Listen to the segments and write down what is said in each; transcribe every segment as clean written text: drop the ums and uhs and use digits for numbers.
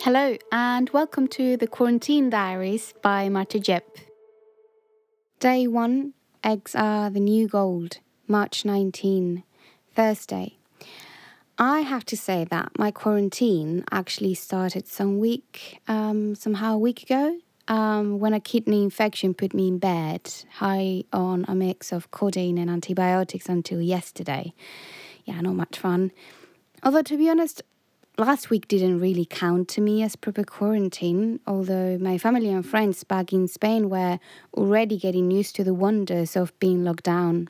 Hello, and welcome to the Quarantine Diaries by Marta Jep. Day 1, eggs are the new gold, March 19, Thursday. I have to say that my quarantine actually started somehow a week ago, when a kidney infection put me in bed, high on a mix of codeine and antibiotics until yesterday. Yeah, not much fun. Although, to be honest, last week didn't really count to me as proper quarantine, although my family and friends back in Spain were already getting used to the wonders of being locked down.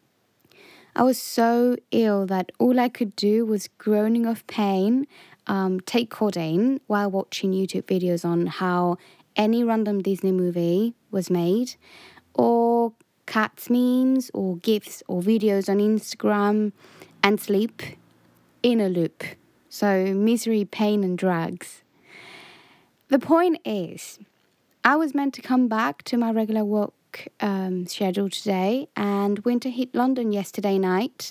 I was so ill that all I could do was groaning of pain, take codeine while watching YouTube videos on how any random Disney movie was made, or cats memes, or GIFs, or videos on Instagram, and sleep in a loop. So misery, pain, and drugs. The point is, I was meant to come back to my regular work schedule today, and winter hit London yesterday night.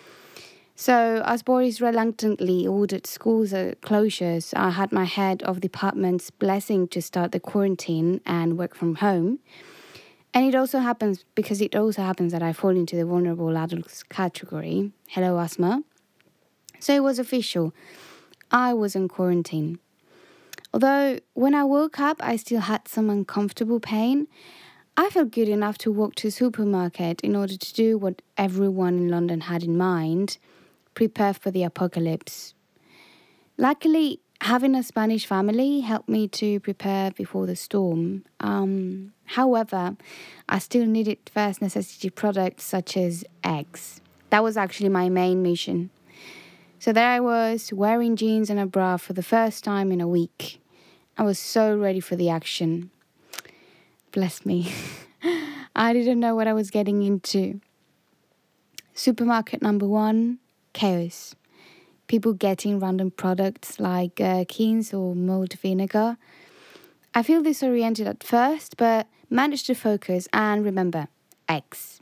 So as Boris reluctantly ordered schools closures, I had my head of department's blessing to start the quarantine and work from home. And it also happens that I fall into the vulnerable adults category. Hello, asthma. So it was official. I was in quarantine. Although when I woke up, I still had some uncomfortable pain. I felt good enough to walk to the supermarket in order to do what everyone in London had in mind: prepare for the apocalypse. Luckily, having a Spanish family helped me to prepare before the storm. However, I still needed first necessity products such as eggs. That was actually my main mission. So there I was, wearing jeans and a bra for the first time in a week. I was so ready for the action. Bless me. I didn't know what I was getting into. Supermarket number 1, chaos. People getting random products like gherkins or mulled vinegar. I feel disoriented at first, but managed to focus and remember, eggs.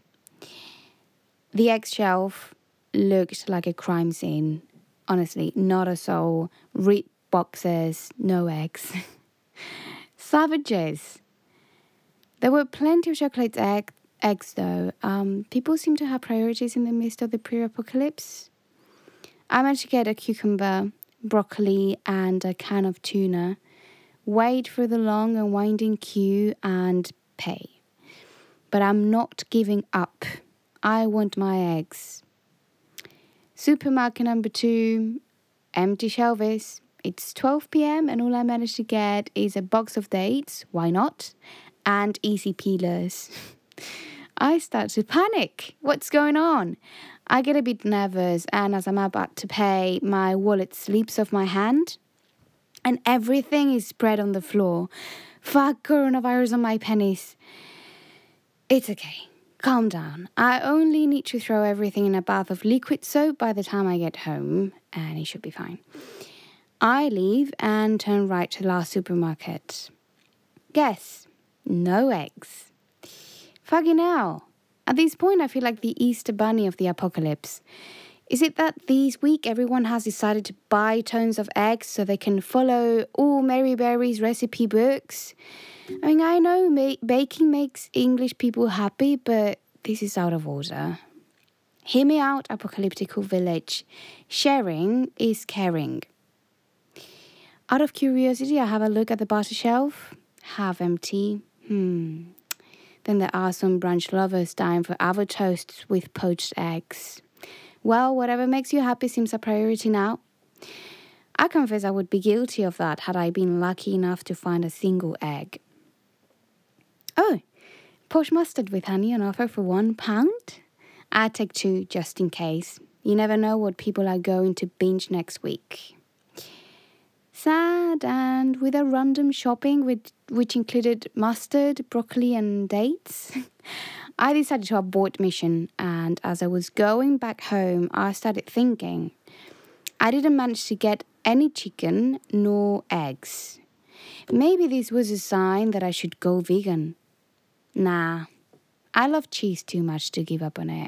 The egg shelf looked like a crime scene. Honestly, not a soul. Red boxes, no eggs. Savages. There were plenty of chocolate eggs though. People seem to have priorities in the midst of the pre-apocalypse. I managed to get a cucumber, broccoli, and a can of tuna. Wait for the long and winding queue and pay. But I'm not giving up. I want my eggs. Supermarket number 2, empty shelves. It's 12 p.m. and all I managed to get is a box of dates, why not, and easy peelers. I start to panic. What's going on? I get a bit nervous, and as I'm about to pay, my wallet slips off my hand and everything is spread on the floor. Fuck coronavirus on my pennies. It's okay. Calm down. I only need to throw everything in a bath of liquid soap by the time I get home, and it should be fine. I leave and turn right to the last supermarket. Guess, no eggs. Fucking hell. At this point, I feel like the Easter bunny of the apocalypse. Is it that this week everyone has decided to buy tons of eggs so they can follow all Mary Berry's recipe books? I mean, I know baking makes English people happy, but this is out of order. Hear me out, apocalyptical village. Sharing is caring. Out of curiosity, I have a look at the butter shelf. Half empty. Then there are some brunch lovers dying for avocado toasts with poached eggs. Well, whatever makes you happy seems a priority now. I confess I would be guilty of that had I been lucky enough to find a single egg. Oh, posh mustard with honey on offer for £1. I'd take 2 just in case. You never know what people are going to binge next week. Sad, and with a random shopping which included mustard, broccoli and dates, I decided to abort mission, and as I was going back home, I started thinking. I didn't manage to get any chicken nor eggs. Maybe this was a sign that I should go vegan. Nah, I love cheese too much to give up on it.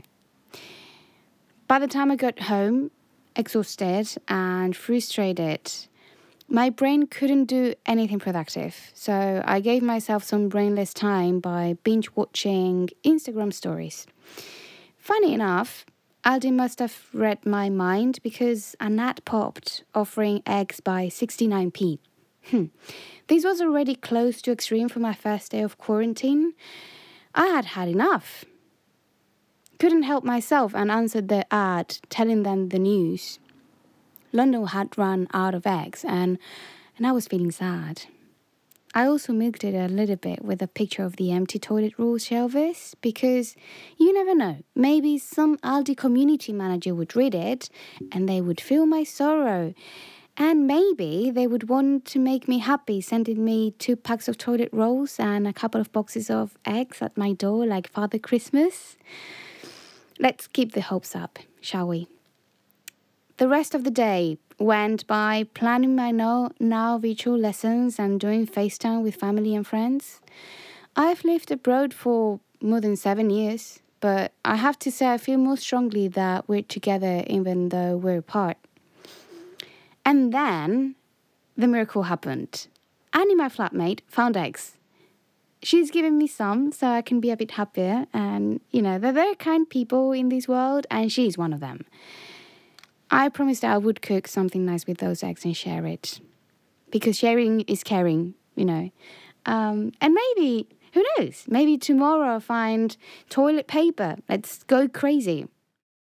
By the time I got home, exhausted and frustrated, My brain couldn't do anything productive, so I gave myself some brainless time by binge watching Instagram stories. Funny enough, Aldi must have read my mind because an ad popped offering eggs by 69p. This was already close to extreme for my first day of quarantine. I had had enough. Couldn't help myself and answered the ad telling them the news. London had run out of eggs and I was feeling sad. I also milked it a little bit with a picture of the empty toilet roll shelves because you never know, maybe some Aldi community manager would read it and they would feel my sorrow. And maybe they would want to make me happy, sending me 2 packs of toilet rolls and a couple of boxes of eggs at my door like Father Christmas. Let's keep the hopes up, shall we? The rest of the day went by planning my now virtual lessons and doing FaceTime with family and friends. I've lived abroad for more than 7 years, but I have to say I feel more strongly that we're together even though we're apart. And then the miracle happened. Annie, my flatmate, found eggs. She's given me some so I can be a bit happier, and they're very kind people in this world, and she's one of them. I promised I would cook something nice with those eggs and share it. Because sharing is caring, And maybe, who knows, maybe tomorrow I'll find toilet paper. Let's go crazy.